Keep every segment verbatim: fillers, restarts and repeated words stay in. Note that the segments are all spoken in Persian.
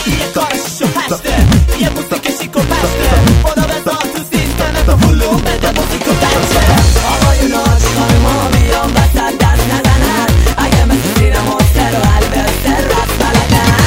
یه کار شیش و هشته یه موسیقی شیک و پشته خدا بذار تو سیستم تو فلوم بده موسیقی و بچه آقای ناج خانما بیان وسط دست نزنن اگه مثل سینما سر و البستر رفت بلدن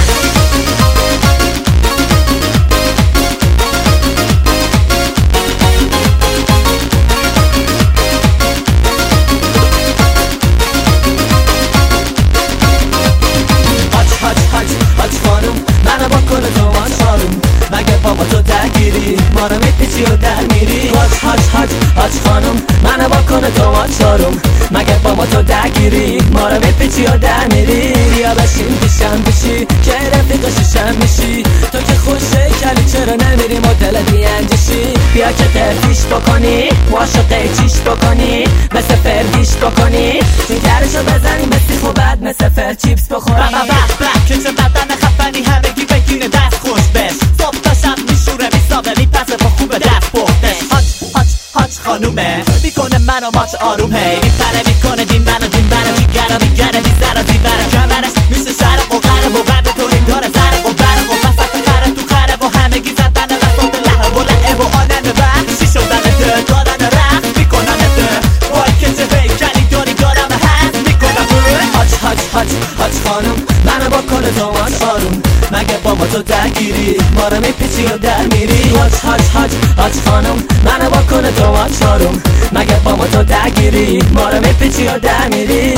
منو با کل دوان شاروم مگه بابا تو درگیری ما رو میپیچی و در میری حاج حاج حاج حاج خانم منو با کل دوان شاروم مگه بابا تو درگیری ما رو میپیچی و در میری بیا بشین پیشم بشی که رفیق شیشم میشی تو که خوشه کلی چرا نمیری مدل بیانجشی بیا که ترفیش بکنی واشو قیچیش بکنی مثل فرگیش بکنی شکرشو بزنی مثل خوبت مثل فر چیپس بخوری بابا بخ بخ که چه بدن خفنی همگی بگیره دست خوش بش صبح تا شب میشوره میساقه میپسه با خوب دست پختش حاج حاج حاج خانومه میکنه منو ماچ آروم هی میپره میکنه دین منو دین منو جیگره میگره میزره زیبره کمرش میشه شرق و غرب و بعد تو این داره زرق و برق و وسط خره تو خره و همگی زدن وسط لحب و لعب و آنن وقت چی شدن ده دادن رخت میکنن ده وای که چه بیکنی داری دارم هست میکنم حاج حاج حاج حاج خانم منو با کل دوان شاروم مگه بابا تو درگیری ما رو میپیچی و در میری حاج حاج حاج حاج خانم منو با کل دوان شاروم مگه بابا تو درگیری ما رو میپیچی و در میری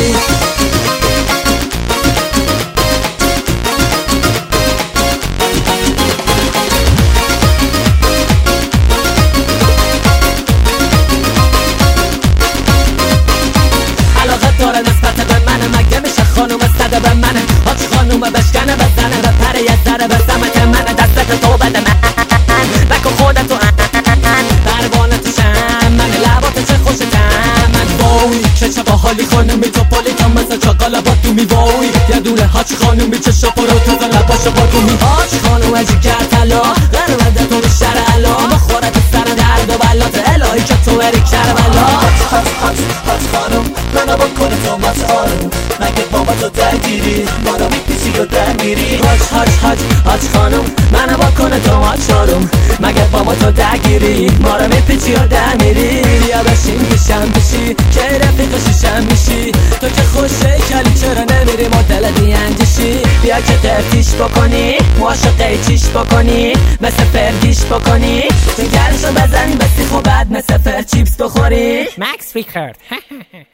علاقه داره نسبت به منه مگه میشه خانوم صده به منه حاج خانومه بشکنه بزنه به پره یه ذره به سمت منه دستت تو بده من بکن خودتو پروانه تو شم من لبات چه خوشتم من وای چه چه باحالی خانومی تو پالیتم مثل چاقاله با تو میوای یه دونه حاج خانومی چه شپارو تو زن لباشو با تو می حاج خانومه جیگر طلا قرمده تو شر علا بخورت سر درد و بلات الهی که تو بری کربلا حاج حاج حاج حاج خانوم منو با کل تو ماچ آروم مگه بابا تو درگیری ما رو میپیچی و در میری حاج حاج حاج حاج خانوم منو با کل تو ماچ آروم مگه بابا تو درگیری ما رو میپیچی و در میری بیا بشین پیشم بشی که رفیق شیشم میشی تو که خوشه کلی چرا نمیری مدل دیانجشی بیا که ترتیش بکنی مواشو قیچیش بکنی مثل فرگیش بکنی چون گرشو بزنی بسی خوبت مثل فر چیپس بخوری مکس ریکارد